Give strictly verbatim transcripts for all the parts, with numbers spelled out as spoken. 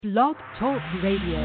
Blog Talk Radio.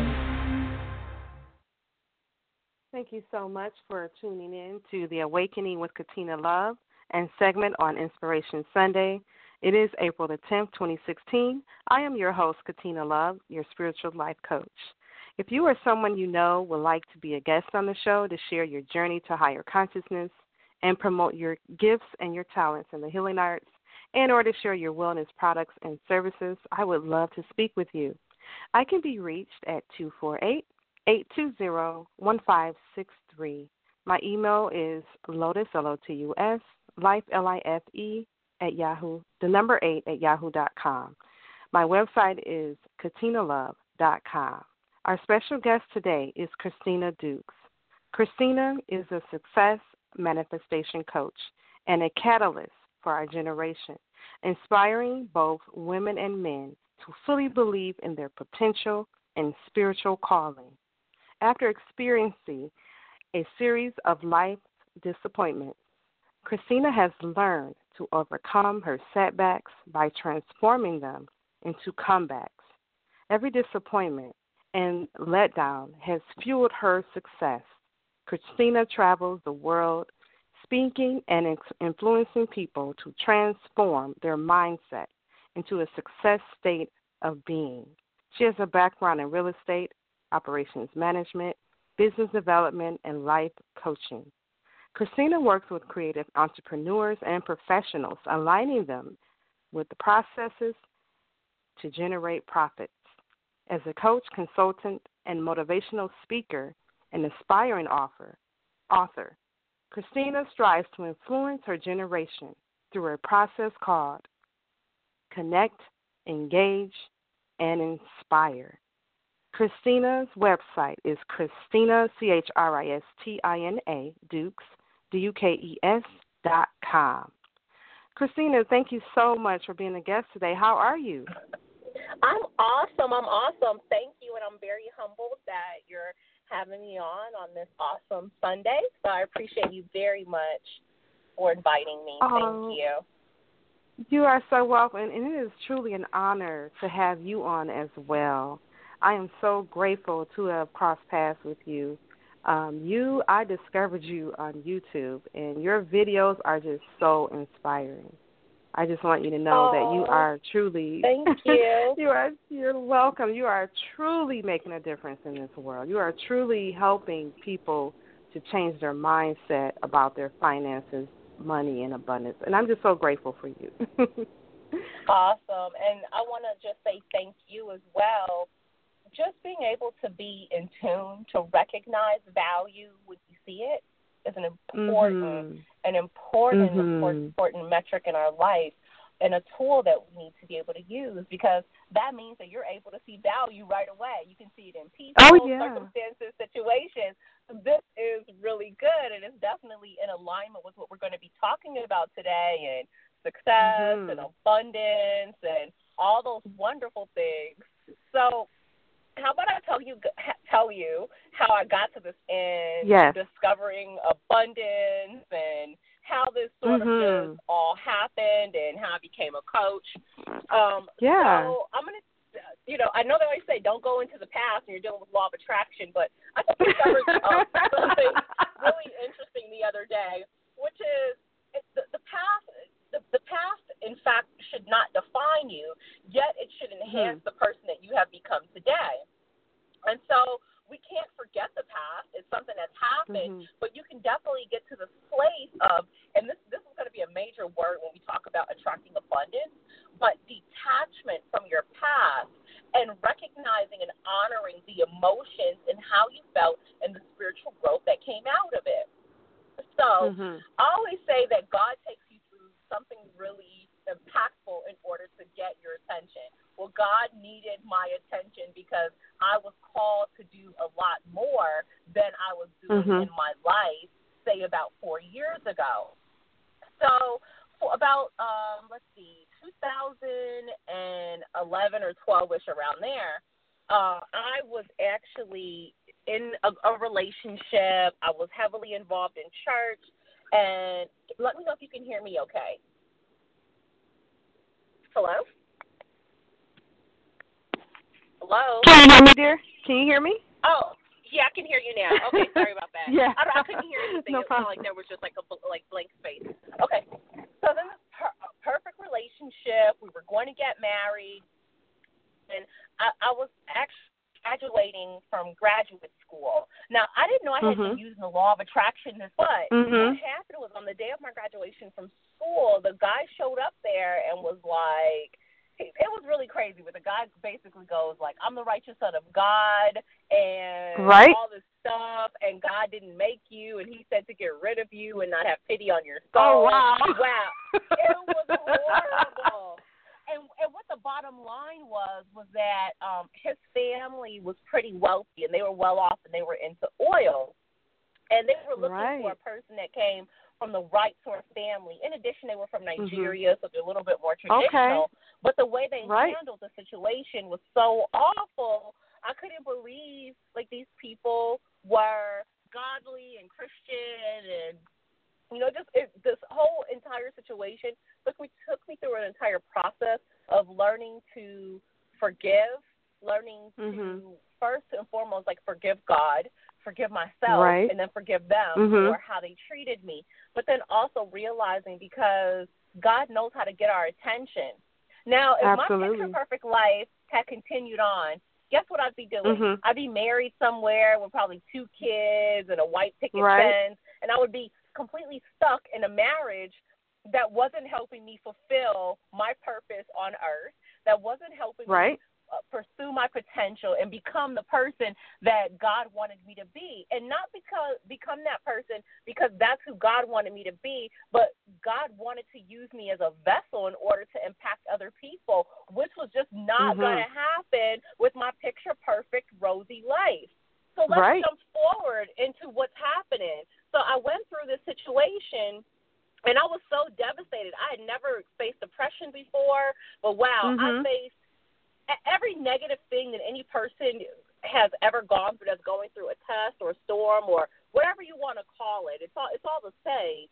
Thank you so much for tuning in to the Awakening with Katina Love and segment on Inspiration Sunday. It is April the tenth, twenty sixteen. I am your host, Katina Love, your spiritual life coach. If you or someone you know would like to be a guest on the show to share your journey to higher consciousness and promote your gifts and your talents in the healing arts, and or to share your wellness products and services, I would love to speak with you. I can be reached at two four eight, eight two zero, one five six three. My email is lotus, L O T U S, life, L I F E, at Yahoo, the number eight at yahoo dot com. My website is katina love dot com. Our special guest today is Christina Dukes. Christina is a success manifestation coach and a catalyst for our generation, inspiring both women and men to fully believe in their potential and spiritual calling. After experiencing a series of life disappointments, Christina has learned to overcome her setbacks by transforming them into comebacks. Every disappointment and letdown has fueled her success. Christina travels the world speaking and ex- influencing people to transform their mindset into a success state of being. She has a background in real estate, operations management, business development, and life coaching. Christina works with creative entrepreneurs and professionals, aligning them with the processes to generate profits. As a coach, consultant, and motivational speaker and aspiring author, author, Christina strives to influence her generation through a process called Connect, Engage, and Inspire. Christina's website is Christina, C H R I S T I N A, Dukes, D U K E S, dot com. Christina, thank you so much for being a guest today. How are you? I'm awesome. I'm awesome. Thank you, and I'm very humbled that you're having me on on this awesome Sunday. So I appreciate you very much for inviting me. Oh, Thank you. You are so welcome, and it is truly an honor to have you on as well. I am so grateful to have crossed paths with you. Um, you, I discovered you on YouTube, and your videos are just so inspiring. I just want you to know oh, that you are truly. Thank you. you are. You're welcome. You are truly making a difference in this world. You are truly helping people to change their mindset about their finances, money, and abundance. And I'm just so grateful for you. Awesome. And I want to just say thank you as well. Just being able to be in tune, to recognize value when you see it is an important, mm-hmm. an important, mm-hmm. important, important metric in our life, and a tool that we need to be able to use, because that means that you're able to see value right away. You can see it in people, oh, yeah. circumstances, situations. This is really good, and it's definitely in alignment with what we're going to be talking about today, and success mm-hmm. and abundance and all those wonderful things. So how about I tell you tell you how I got to this end, yes. discovering abundance, and how this sort mm-hmm. of just all happened, and how I became a coach. Um, yeah. So I'm going to, you know, I know they always say don't go into the past and you're dealing with law of attraction, but I just discovered um, something really interesting the other day, which is the, the past. The, the past, in fact, should not define you, yet it should enhance mm-hmm. the person that you have become today. And so we can't forget the past. It's something that's happened, mm-hmm. but you can definitely get to this place of, and this, this is going to be a major word when we talk about attracting abundance, but detachment from your past and recognizing and honoring the emotions and how you felt and the spiritual growth that came out of it. So mm-hmm. I always say that God takes you through something really impactful in order to get your attention. Well, God needed my attention because I was called to do a lot more than I was doing mm-hmm. in my life, say about four years ago. So for about, um, let's see, two thousand eleven or twelve-ish, around there, uh, I was actually in a, a relationship. I was heavily involved in church. And let me know if you can hear me okay. Hello? Hello? Can you hear me, dear? Can you hear me? Oh, yeah, I can hear you now. Okay, sorry about that. Yeah. I, I couldn't hear anything. No It sounded problem. like there was just like a bl- like blank space. Okay, so then this per- a perfect relationship. We were going to get married, and I, I was actually graduating from graduate school. Now, I didn't know I had Mhm. been using the law of attraction this, but Mhm. what happened was on the day of my graduation from school, the guy showed up there and was like, it it was really crazy, but the guy basically goes like, I'm the righteous son of God and Right. all this stuff, and God didn't make you, and he said to get rid of you and not have pity on your Oh, soul. wow. Wow. It was horrible. And, and what the bottom line was was that um, his family was pretty wealthy, and they were well off, and they were into oil. And they were looking Right. for a person that came from the right sort of family. In addition, they were from Mhm. Nigeria, so they're a little bit more Okay. traditional. But the way they Right. handled the situation was so awful. I couldn't believe, like, these people were godly and Christian and, you know, just it, this whole entire situation took me, took me through an entire process of learning to forgive, learning Mhm. to first and foremost, like, forgive God, forgive myself, Right. and then forgive them Mhm. for how they treated me. But then also realizing because God knows how to get our attention. Now, if Absolutely. my picture-perfect life had continued on, guess what I'd be doing? Mhm. I'd be married somewhere with probably two kids and a white picket Right. fence, and I would be completely stuck in a marriage that wasn't helping me fulfill my purpose on earth, that wasn't helping Right. me uh, pursue my potential and become the person that God wanted me to be. And not because become that person because that's who God wanted me to be, but God wanted to use me as a vessel in order to impact other people, which was just not Mhm. going to happen with my picture-perfect, rosy life. So let's Right. jump forward into what's happening. So I went through this situation, and I was so devastated. I had never faced depression before, but wow, I Mhm. faced every negative thing that any person has ever gone through that's going through a test or a storm or whatever you want to call it. It's all it's all the same.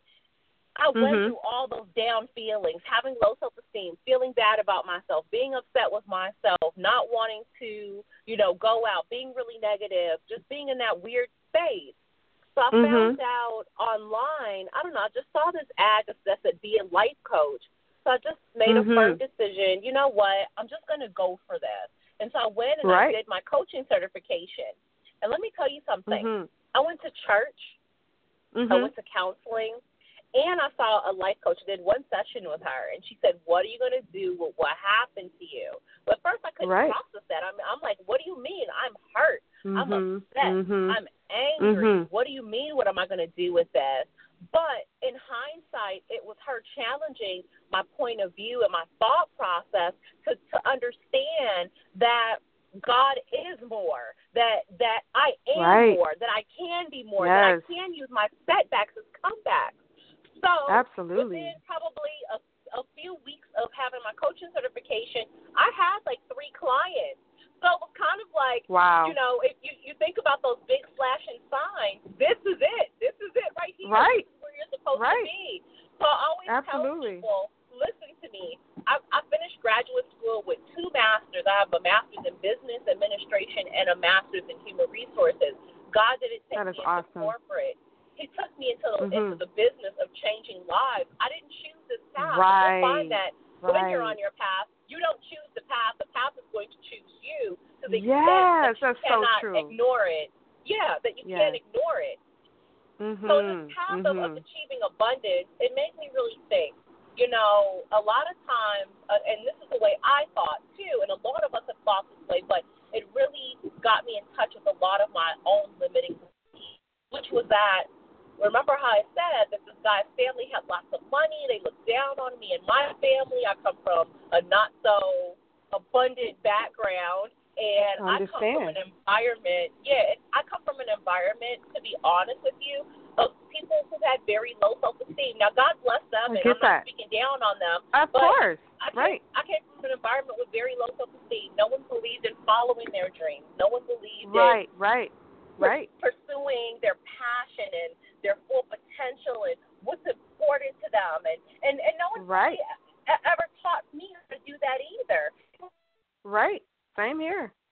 I went Mhm. through all those down feelings, having low self-esteem, feeling bad about myself, being upset with myself, not wanting to, you know, go out, being really negative, just being in that weird space. So I Mhm. found out online, I don't know, I just saw this ad that said be a life coach. So I just made Mhm. a firm decision, you know what, I'm just going to go for this. And so I went and Right. I did my coaching certification. And let me tell you something. Mhm. I went to church. I Mhm. went to counseling. And I saw a life coach, did one session with her, and she said, what are you going to do with what happened to you? But at first I couldn't Right. process that. I'm, I'm like, what do you mean? I'm hurt. I'm Mhm. upset. Mhm. I'm angry. Mhm. What do you mean? What am I going to do with this? But in hindsight, it was her challenging my point of view and my thought process to, to understand that God is more, that that I am Right. more, that I can be more, Yes. that I can use my setbacks as comebacks. So Absolutely. within probably a, a few weeks of having my coaching certification, I had like three clients. So it was kind of like, Wow. you know, if you, you think about those big flashing signs, this is it. This is it right here. Right. This is where you're supposed Right. to be. So I always Absolutely. tell people, listen to me. I, I finished graduate school with two masters. I have a master's in business administration and a master's in human resources. God didn't take That me is into awesome. corporate. He took me into, Mhm. into the business of changing lives. I didn't choose this path. Right. You'll find that when you're Right. on your path, you don't choose the path. The path is going to choose you to the Yes, extent that that's you so cannot true. ignore it. Yeah, that you Yes. can't ignore it. Mhm. So this path of, of Mhm. achieving abundance, it made me really think. You know, a lot of times, uh, and this is the way I thought too, and a lot of us have thought this way, but it really got me in touch with a lot of my own limiting beliefs, which was that, remember how I said that this guy's family had lots of money, they looked down on me and my family. I come from a not so abundant background, and I, I come from an environment, yeah, I come from an environment, to be honest with you, of people who had very low self-esteem. Now, God bless them, I and get I'm not that. speaking down on them. Of but course. I came, Right. I came from an environment with very low self-esteem. No one believed in following their dreams. No one believed Right, in right, right. pursuing their passion and their full potential and what's important to them. And, and, and no one Right. really ever taught me how to do that either. Right. Same here.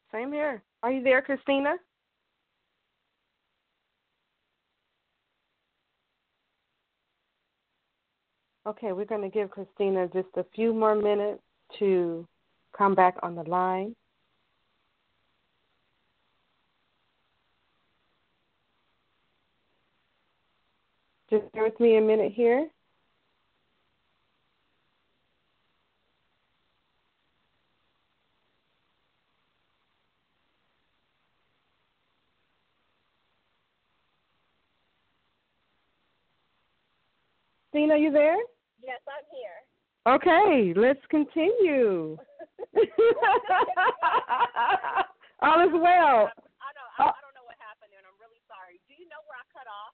Same here. Are you there, Christina? Okay, we're going to give Christina just a few more minutes to come back on the line. Just bear with me a minute here. Christina, you there? Yes, I'm here. Okay, let's continue. All is well. I know. I, I don't know what happened there, and I'm really sorry. Do you know where I cut off?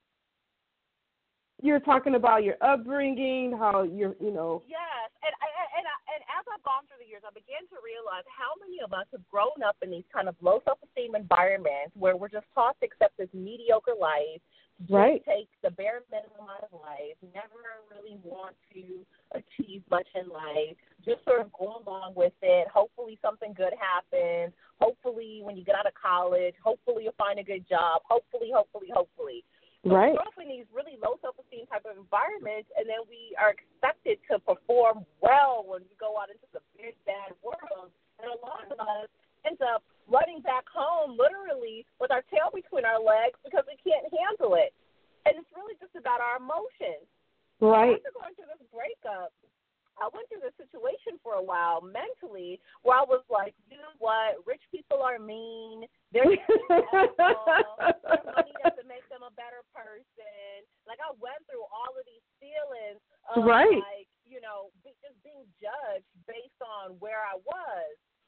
You're talking about your upbringing, how you're, you know. Yes, and I, and I, and as I've gone through the years, I began to realize how many of us have grown up in these kind of low self-esteem environments where we're just taught to accept this mediocre life, just right. take the bare minimum out of life, never really want to achieve much in life, just sort of go along with it. Hopefully something good happens. Hopefully when you get out of college, hopefully you'll find a good job. Hopefully, hopefully, hopefully. So right. we grow up in these really low self-esteem type of environments, and then we are expected to perform well when we go out into the big, bad world. And a lot of us ends up running back home literally with our tail between our legs because we can't handle it. And it's really just about our emotions. Right. After going through this breakup, I went through this situation for a while mentally where I was like, you know what, rich people are mean. They're awful. Their money doesn't make them a better person. Like, I went through all of these feelings of, right. like, you know, be, just being judged based on where I was.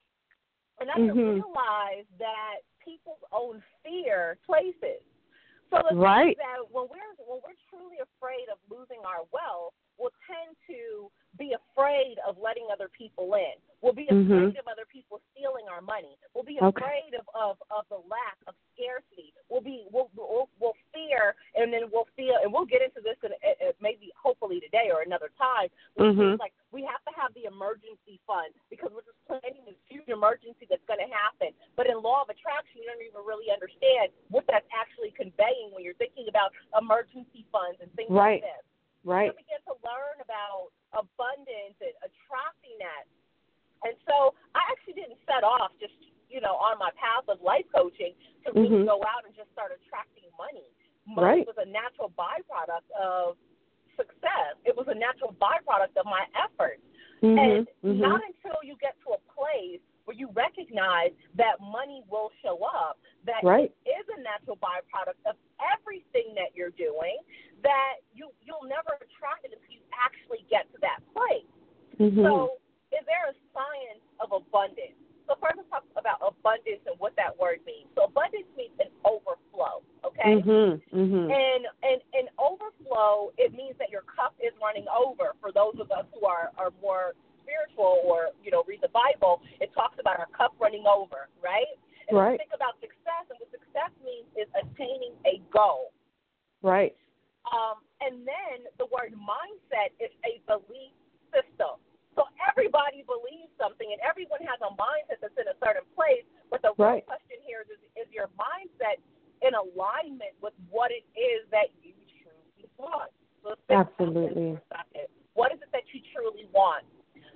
And I didn't mm-hmm. realize that people's own fear places. So the right. thing is that when we're when we're truly afraid of losing our wealth, we'll tend to be afraid of letting other people in. We'll be afraid mm-hmm. of other people stealing our money. We'll be okay. afraid of, of, of the lack of scarcity. We'll be we'll, we'll we'll fear, and then we'll feel, and we'll get into this in, uh, maybe hopefully today or another time. Mm-hmm. Like we have to have the emergency fund because we're just planning this huge emergency that's going to happen. But in law of attraction, you don't even really understand what that's actually conveying when you're thinking about emergency funds and things right. like this. Right. You begin to learn about abundance and attracting that. And so I actually didn't set off just, you know, on my path of life coaching to really mm-hmm. go out and just start attracting money. Money right. was a natural byproduct of success. It was a natural byproduct of my efforts. Mm-hmm. And mm-hmm. not until you get to a place where you recognize that money will show up, that right. it is a natural byproduct of everything that you're doing, that you, you'll never attract it until you actually get to that place. Mm-hmm. So is there a science of abundance? So first let's talk about abundance and what that word means. So abundance means an overflow, okay? Mm-hmm. Mm-hmm. And, and and overflow, it means that your cup is running over. For those of us who are, are more spiritual or, you know, read the Bible, it talks about our cup running over, right? And right. we think about success, and what success means is attaining a goal. Right. Um, and then the word mindset is a belief system. So everybody believes something, and everyone has a mindset that's in a certain place. But the right. real question here is, is your mindset in alignment with what it is that you truly want? So absolutely. What is it that you truly want?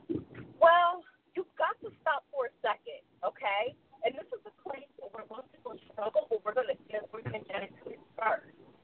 Well, you've got to stop for a second, okay? And this is the place where most people struggle, but we're going to get we're going to get into it first.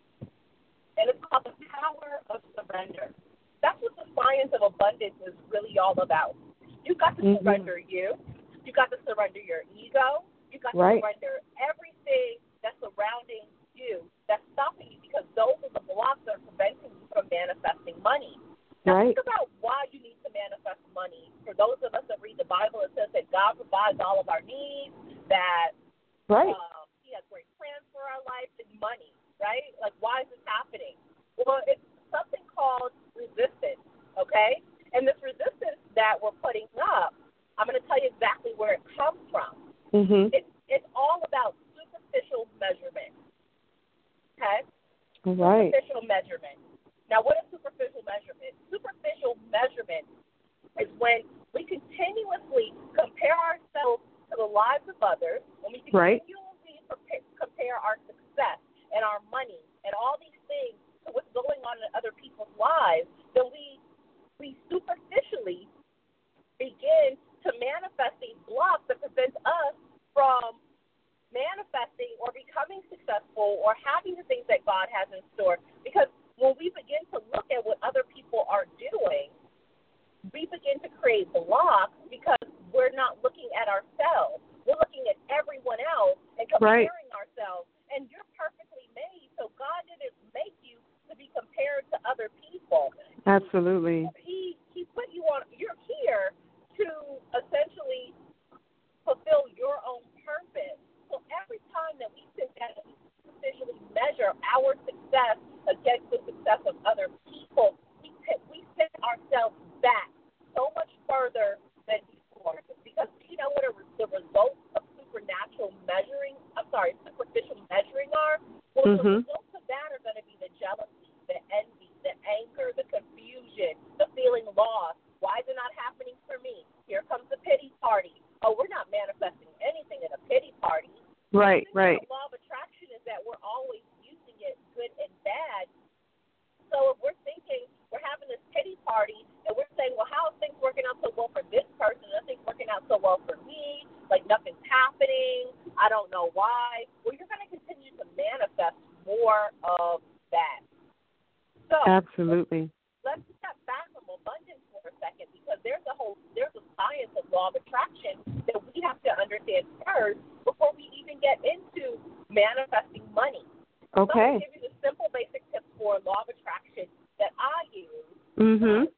And it's called the power of surrender. That's what the science of abundance is really all about. You've got to mm-hmm. surrender you. You've got to surrender your ego. You've got to right. surrender everything that's surrounding you, that's stopping you, because those are the blocks that are preventing you from manifesting money. Now, right. think about why you need to manifest money. For those of us that read the Bible, it says that God provides all of our needs, that right. um, He has great plans for our life, and money, right? Like, why is this happening? Well, it's something called resistance, okay? And this resistance that we're putting up, I'm going to tell you exactly where it comes from. Mm-hmm. It's, it's all about superficial measurement, okay? Right. Superficial measurement. Now, what is superficial measurement? Superficial measurement is when we continuously compare ourselves to to the lives of others, when we right. continually prepare, compare our success and our money and all these things to what's going on in other people's lives, then we we superficially begin to manifest these blocks that prevent us from manifesting or becoming successful or having the things that God has in store. Because when we begin to look at what other people are doing, we begin to create blocks because we're not looking at ourselves. We're looking at everyone else and comparing right. ourselves. And you're perfectly made, so God didn't make you to be compared to other people. Absolutely. He he put you on. You're here to essentially fulfill your own purpose. So every time that we sit down and officially measure our success against the success of other people, we we set ourselves back so much further than before. Because you know what a, the results of supernatural measuring, I'm sorry, superficial measuring are? Well, mm-hmm. the results of that are going to be the jealousy, the envy, the anger, the confusion, the feeling lost. Why is it not happening for me? Here comes the pity party. Oh, we're not manifesting anything in a pity party. Right, the right. The law of attraction is that we're always using it, good and bad. So if we're thinking we're having this pity party and we're saying, well, how is things working out so well for this person? Nothing's working out so well for me. Like nothing's happening. I don't know why. Well, you're going to continue to manifest more of that. So absolutely. Let's, let's step back from abundance for a second because there's a whole there's a science of law of attraction that we have to understand first before we even get into manifesting money. Okay. So I'm going to give you the simple basic tips for law of attraction that I use. Mm-hmm.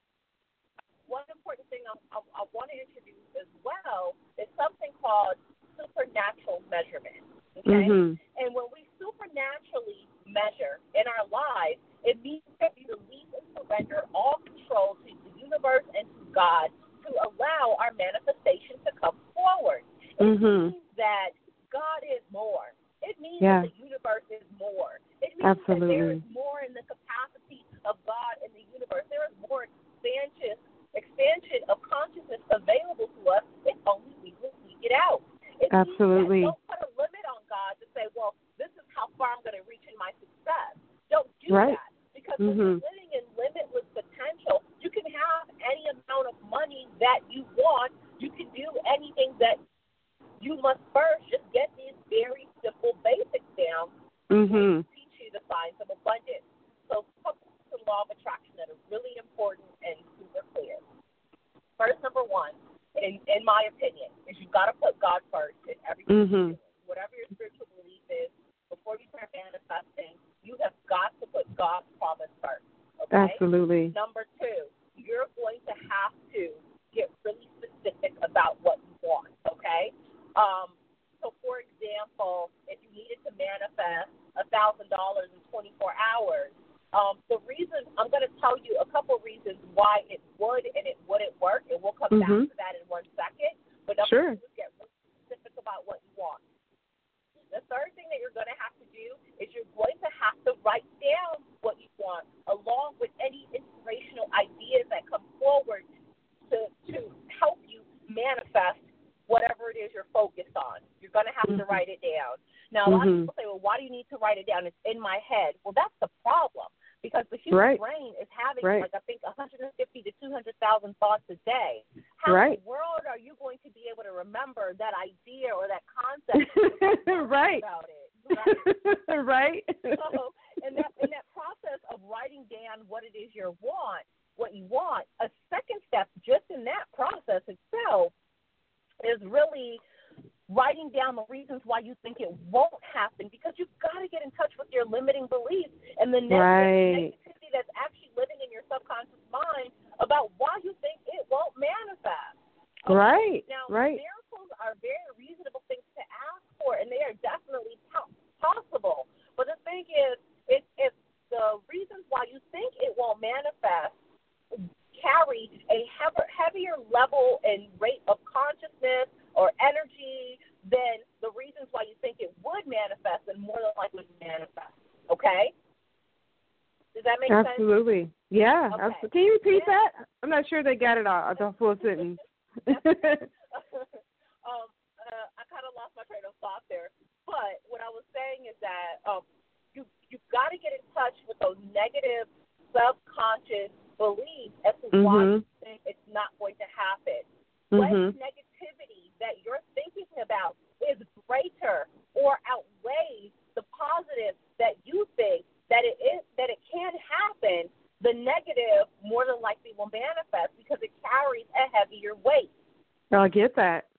One important thing I, I, I want to introduce as well is something called supernatural measurement. Okay? Mm-hmm. And when we supernaturally measure in our lives, it means that we release and surrender all control to the universe and to God to allow our manifestation to come forward. It mm-hmm. means that God is more. It means yeah. that the universe is more. It means absolutely. that there is more in the capacity of God in the universe. There is more expansion, expansion of consciousness available to us if only we will seek it out. It absolutely. Means that don't put a limit on God to say, well, this is how far I'm going to reach in my success. Don't do right. that. Because mm-hmm. when you're living in limitless potential, you can have any amount of money that you want. You can do anything that you must first just get these very simple basics down mm-hmm. to teach you the science of abundance. So the law of attraction that is really important and super clear. First, number one, in, in my opinion, is you've got to put God first in everything mm-hmm. you do. Whatever your spiritual belief is, before you start manifesting, you have got to put God's promise first. Okay? Absolutely. Number two, you're going to have to get really specific about what you want. Okay? Um, so, for example, if you needed to manifest one thousand dollars in twenty-four hours, um, the reason I'm going to tell you a couple reasons why it would and it wouldn't work, and we'll come mm-hmm. back to that in one second. But number sure. two is get really specific about what you want. The third thing that you're going to have to do is you're going to have to write down what you want, along with any inspirational ideas that come forward to to help you manifest whatever it is you're focused on. You're going to have mm-hmm. to write it down. Now, a lot mm-hmm. of people say, well, why do you need to write it down? It's in my head. Well, that's the problem, because the human right. brain is having, right. like, I think one hundred fifty to two hundred thousand thoughts a day. How right. in the world are you going to be able to remember that idea or that concept right. about it? Right. right. So, in that, in that process of writing down what it is you want, what you want, a second step just in that process itself is really writing down the reasons why you think it won't happen, because you've got to get in touch with your limiting beliefs and the right. negativity that's actually living in your subconscious mind about why you think it won't manifest. Okay? Right. Now, right. miracles are very reasonable things to ask for, and they are definitely po- possible. But the thing is, if, if the reasons why you think it won't manifest carry a heavier, heavier level and rate of consciousness or energy than the reasons why you think it would manifest, and more than likely manifest. Okay? Does that make absolutely. sense? Yeah. Okay. Absolutely. Can you repeat yeah. that? I'm not sure they got it all. The full sentence. um, uh, that um, you you've got to get in touch with those negative subconscious beliefs as to mm-hmm. why you think it's not going to happen. Mm-hmm. What negativity that you're thinking about is greater or outweighs the positive that you think that it is that it can happen, the negative more than likely will manifest because it carries a heavier weight. Oh, I get that.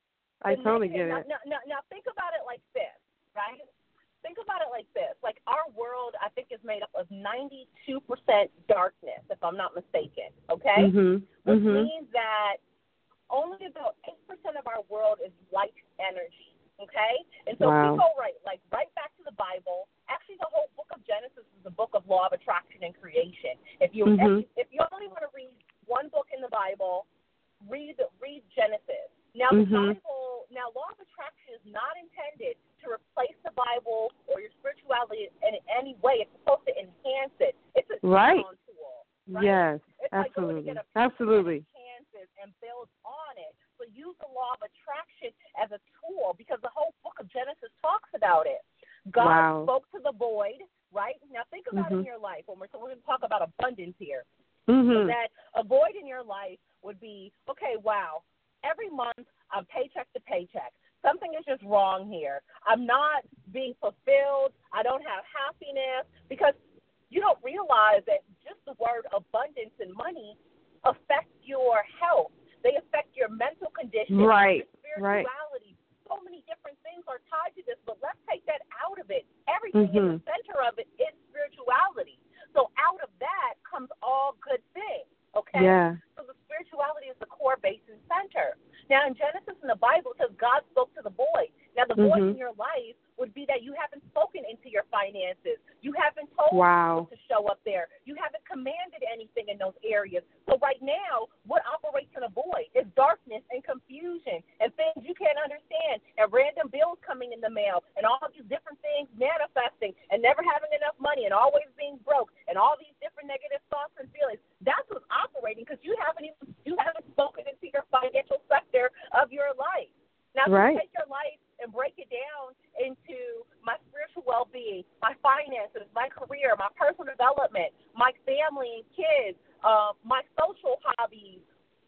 I The totally negative, get it. Now, now, now think about it like this, right? Think about it like this. Like our world, I think, is made up of ninety-two percent darkness, if I'm not mistaken, okay? Mm-hmm. Which Mm-hmm. means that only about eight percent of our world is light energy, okay? And so Wow. if we go right, like right back to the Bible, actually the whole book of Genesis is the book of law of attraction and creation. If you, Mm-hmm. if, if you only want to read one book in the Bible, read read Genesis. Now, the Mm-hmm. Bible, now, law of attraction is not intended to replace the Bible or your spirituality in any way. It's supposed to enhance it. It's a right. tool, right? Yes, it's absolutely. Like absolutely. It enhances and builds on it. So use the law of attraction as a tool because the whole book of Genesis talks about it. God wow. spoke to the void, right? Now, think about mm-hmm. it in your life. When we're, so we're going to talk about abundance here. Mm-hmm. So that a void in your life would be, okay, wow, every month I'm paycheck to paycheck. Something is just wrong here. I'm not being fulfilled. I don't have happiness because you don't realize that just the word abundance and money affect your health. They affect your mental condition, right. your right. spirituality. So many different things are tied to this, but let's take that out of it. Everything mm-hmm. in the center of it is spirituality. So out of that comes all good things, okay? Yeah. So the spirituality is the core base and center. Now, in Genesis in the Bible, it says God spoke to the void. Now, the void mm-hmm. in your life would be that you haven't spoken into your finances. You haven't told wow. people to show up there. You haven't commanded anything in those areas. So right now, what operates in a void is darkness and confusion and things you can't understand and random bills coming in the mail and all these different things manifesting and never having enough money and always being broke and all these different negative thoughts and feelings. That's what's operating because you haven't even you haven't spoken into your financial sector of your life. Now, right. if you take your life and break it down into my spiritual well-being, my finances, my career, my personal development, my family and kids, uh, my social hobbies,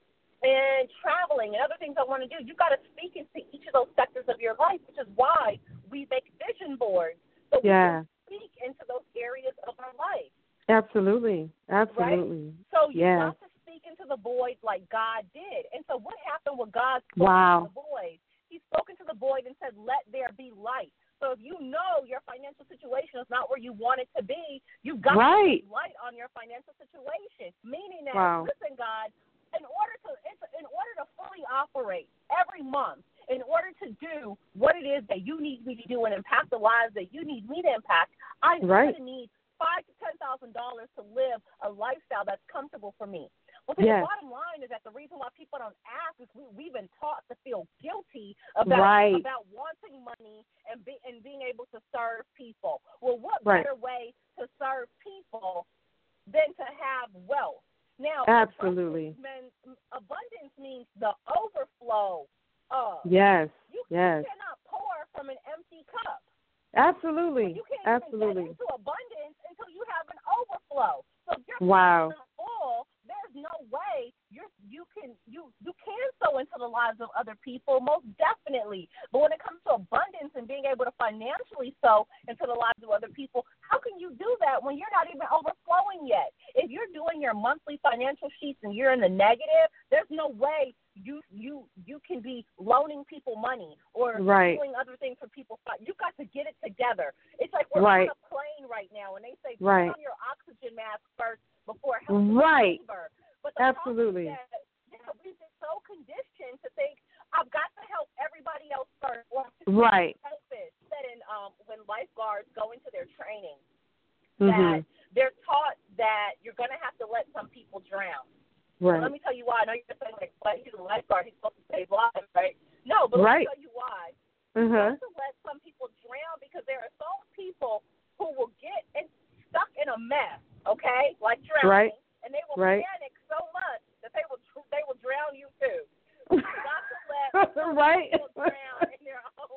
and traveling and other things I want to do, you've got to speak into each of those sectors of your life, which is why we make vision boards. So yeah. we can speak into those areas of our life. Absolutely. Absolutely. Right? So you've yeah. got to speak into the void like God did. And so what happened when God spoke wow. into the void? He spoke into the void and said, let there be light. So if you know your financial situation is not where you want it to be, you've got right. to put light on your financial situation. Meaning that, wow. listen, God, in order to in order to fully operate every month, in order to do what it is that you need me to do and impact the lives that you need me to impact, I'm right. going to need five to ten thousand dollars to live a lifestyle that's comfortable for me. Well, see, yes. the bottom line is that the reason why people don't ask is we, we've been taught to feel guilty about right. about wanting money and be, and being able to serve people. Well, what right. better way to serve people than to have wealth? Now, absolutely. Abundance, abundance means the overflow of. Yes. You, yes. you cannot pour from an empty cup. Absolutely. You can't absolutely. even get into abundance until you have an overflow. So if you're wow. full, there's no way you're you can you you can sow into the lives of other people, most definitely. But when it comes to abundance and being able to financially sow into the lives of other people, how can you do that when you're not even overflowing yet? If you're doing your monthly financial sheets and you're in the negative, there's no way you you you can be loaning people money or right. doing other things for people. You've got to get it together. It's like we're right. on a plane right now, and they say put right. on your oxygen mask first before helping right. the receiver. But the absolutely. That, yeah, we've been so conditioned to think I've got to help everybody else first. Or right. Selfish. That in um, when lifeguards go into their training, mm-hmm. that they're taught that you're going to have to let some people drown. Right. Well, let me tell you why. I know you're saying, like, well, he's a lifeguard. He's supposed to save lives, right? No, but right. let me tell you why. Mm-hmm. You have to let some people drown because there are some people who will get in, stuck in a mess, okay, like drowning, right. and they will right. panic so much that they will they will drown you too. You got to let some right. people drown in their own mess.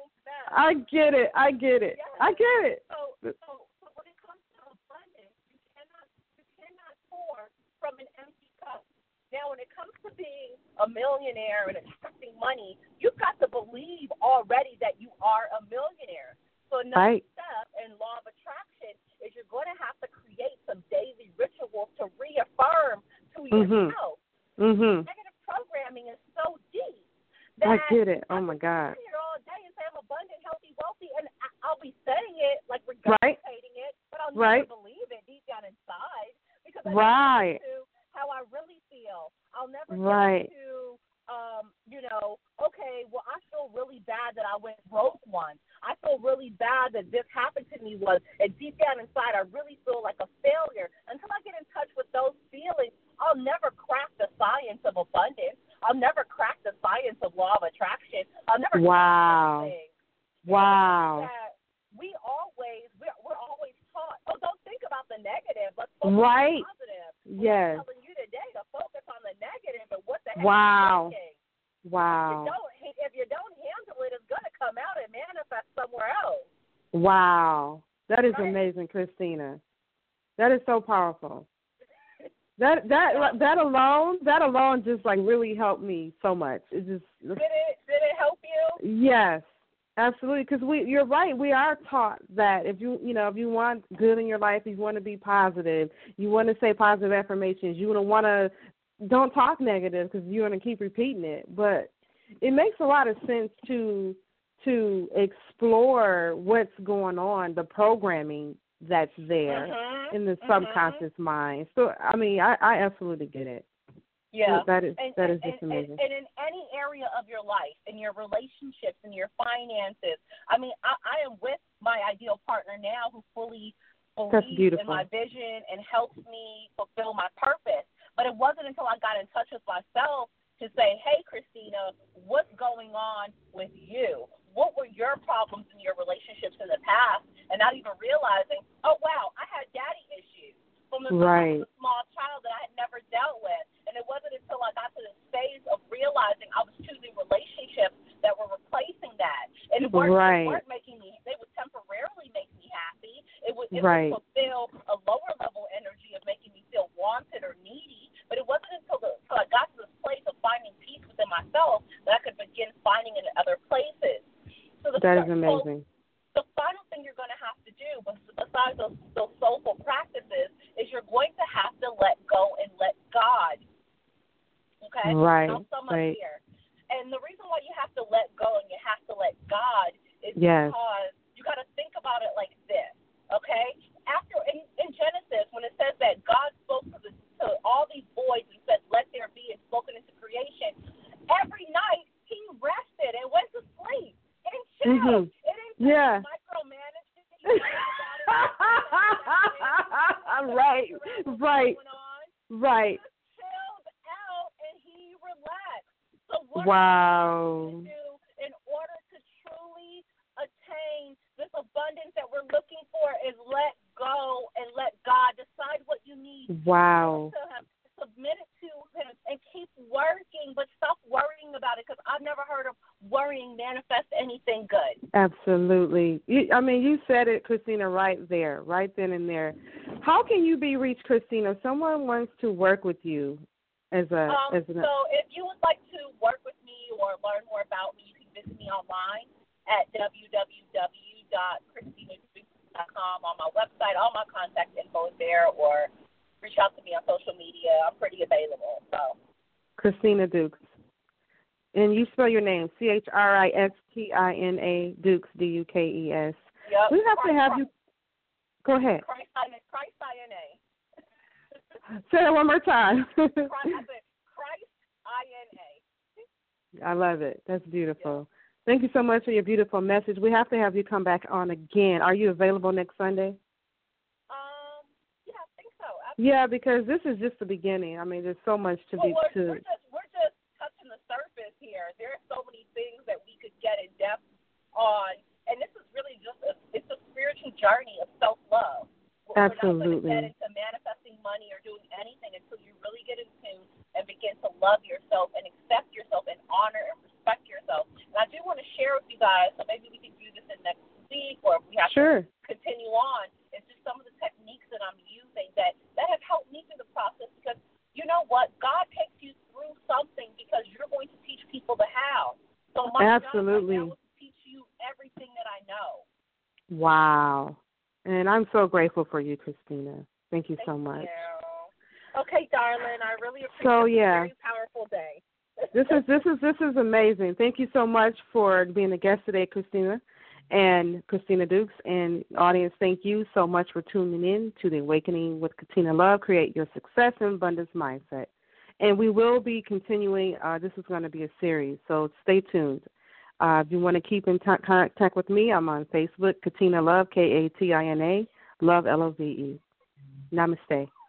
I get it. I get it. Yes. I get it. So, so, so when it comes to abundance, you cannot, you cannot pour from an empty cup. Now, when it comes to being a millionaire and attracting money, you've got to believe already that you are a millionaire. So another Right. step in law of attraction is you're going to have to create some daily rituals to reaffirm to Mhm. yourself. Mhm. Negative programming is so deep. I That get it. Oh I my can God. sit here all day and say I'm abundant, healthy, wealthy, and I, I'll be saying it like Right. regurgitating it, but I'll Right. never believe it deep down inside because I Right. never get to how I really feel. I'll never Right. get to, um, you know, okay, well, I feel really bad that I went broke once. I feel really bad that this happened to me once, and deep down inside, I really feel like a failure. Until I get in touch with those feelings, I'll never crack the science of abundance. I'll never crack the science of law of attraction. I'll never Wow. crack those things. Wow. That we always, we're, we're always taught, oh, don't think about the negative. Let's focus Right. on the positive. Yes. I'm telling you today to focus on the negative and what the heck Wow. you're thinking. If Wow. you don't, if you don't handle it, it's going to come out and manifest somewhere else. Wow. That is Right? amazing, Christina. That is so powerful. That that that alone, that alone just like really helped me so much. It just Did it? Did it help you? Yes, absolutely. Because we, you're right. We are taught that if you, you know, if you want good in your life, you want to be positive. You want to say positive affirmations. You want to don't talk negative because you're going to keep repeating it. But it makes a lot of sense to to explore what's going on, the programming that's there Mm-hmm. in the Mm-hmm. subconscious mind. So, I mean, I, I absolutely get it. Yeah. That is and, that and, is just and, amazing. And, and in any area of your life, in your relationships, in your finances, I mean, I, I am with my ideal partner now who fully That's believes beautiful. in my vision and helps me fulfill my purpose. But it wasn't until I got in touch with myself to say, hey, Christina, what's going on with you? What were your problems in your relationships in the past? And not even realizing, oh, wow, I had daddy issues from the Right. time I was a small child that I had never dealt with. And it wasn't until I got to the phase of realizing I was choosing relationships that were replacing that. And it weren't, Right. they weren't making me, they would temporarily make me happy. It would, it Right. would fulfill a lower level energy of making me feel wanted or needy. But it wasn't until, the, until I got to this place of finding peace within myself that I could begin finding it in other places. So the That is so amazing. the final thing you're going to have to do, besides those, those soulful practices, is you're going to have to let go and let God. Okay? Right. I'll sum up Right. here. And the reason why you have to let go and you have to let God is Yes. because you got to think about it like this. Okay? After in, in Genesis, when it says that God spoke to, the, to all these voids and said, "Let there be," and spoken into creation, every night he rested and went to sleep and chilled. Mhm. It didn't Yeah. micromanage it. He Right. Right. Right. He just chilled out and he relaxed. So what Wow. do we do in order to truly attain this abundance that we're looking for is let go and let God decide what you need. Wow. To him, submit it to him and keep working, but stop worrying about it because I've never heard of worrying manifest anything good. Absolutely. You, I mean, you said it, Christina, right there, right then and there. How can you be reached, Christina? If someone wants to work with you as a Um, as an. so if you would like to work with me or learn more about me, you can visit me online at w w w dot christina dukes dot com on my website. All my contact info is there, or reach out to me on social media. I'm pretty available. So Christina Dukes. And you spell your name, C H R I S T I N A, Dukes, D U K E S. yep. We have Christ, to have Christ, you. Go ahead. Christ, Christ I N A. Say it one more time. Christ, I said Christ I N A. I love it. That's beautiful. Thank you so much for your beautiful message. We have to have you come back on again. Are you available next Sunday? Um, yeah, I think so. Absolutely. Yeah, because this is just the beginning. I mean, there's so much to well, be we're, to. we're just we're just touching the surface here. There are so many things that we could get in depth on, and this is really just a, it's a spiritual journey of self love. Absolutely. We're not going to get into manifesting money or doing anything until you really get in tune and begin to love yourself and accept yourself and honor and respect yourself. And I do want to share with you guys, so maybe we can do this have sure. to continue on. It's just some of the techniques that I'm using that, that have helped me through the process because, you know what, God takes you through something because you're going to teach people the how. So my Absolutely. job right now is to teach you everything that I know. Wow. And I'm so grateful for you, Christina. Thank you Thank so much. You. Okay, darling, I really appreciate so, it. yeah. It's a very powerful day. This is this is this is amazing. Thank you so much for being a guest today, Christina, and Christina Dukes. And audience, thank you so much for tuning in to the Awakening with Katina Love. Create your success and abundance mindset. And we will be continuing. Uh, this is going to be a series, so stay tuned. Uh, if you want to keep in t- contact with me, I'm on Facebook, Katina Love, K A T I N A, Love L O V E. Namaste.